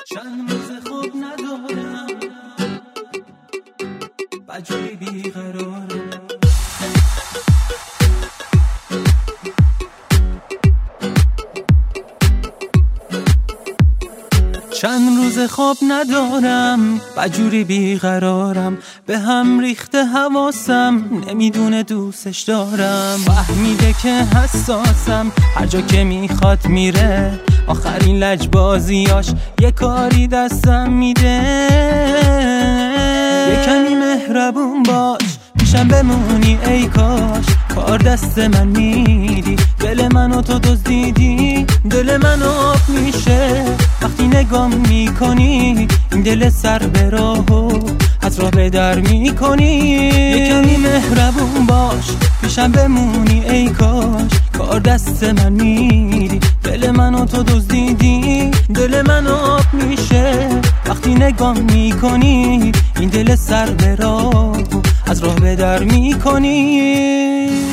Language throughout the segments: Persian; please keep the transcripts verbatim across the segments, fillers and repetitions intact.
چند روز خوب ندارم، بجای بیقرارم. چند روز خواب ندارم، بجوری بیقرارم، به هم ریخته حواسم، نمیدونه دوستش دارم. فهمیده که حساسم، هر جا که میخواد میره، آخرین لجبازیاش یه کاری دستم میده. یه کمی مهربون باش، پیشم بمونی ای کاش، کار دست من میدی، دل منو تو دزدیدی. دل من آب میشه وقتی نگام میکنی، این دل سر به راهو از راه به در میکنی. یه کمی مهربون باش، پیشم بمونی ای کاش، کار دست من میدی، دل منو تو دزدیدی. دل من آب میشه وقتی نگام میکنی، این دل سر به راهو از راه به در میکنی.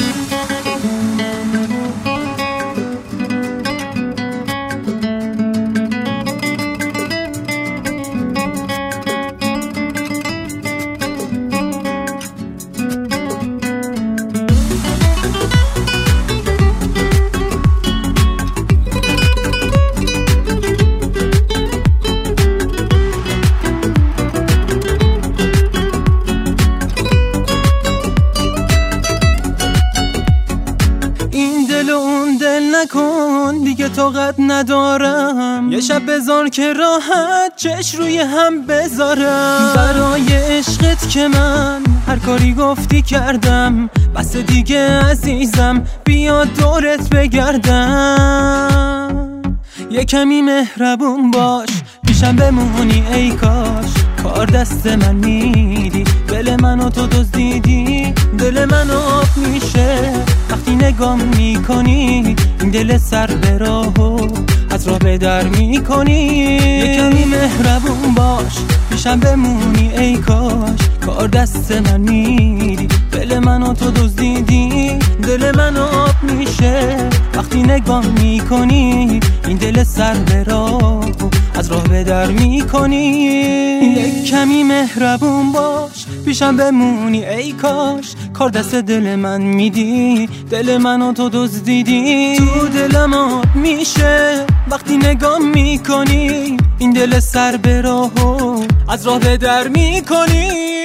نکن دیگه طاقت ندارم، یه شب بذار که راحت چش روی هم بذارم. برای عشقت که من هر کاری گفتی کردم، بس دیگه عزیزم بیا دورت بگردم. یه کمی مهربون باش، پیشم بمونی ای کاش، کار دست من میدی، دل منو تو دزدیدی. دل من آب میشه وقتی نگام میکنی، این دل سر به راهو از راه به در میکنی. یه کمی مهربون باش، پیشم بمونی ای کاش، کار دست من میدی، دل منو تو دزدیدی. دل من آب میشه وقتی نگام میکنی، این دل سر به راهو از راه به در میکنی. یک کمی مهربون باش، پیشم بمونی ای کاش، کار دست دل من میدی، دل منو تو دزدیدی. تو دلم آب میشه وقتی نگام میکنی، این دل سر به راهو از راه به در میکنی.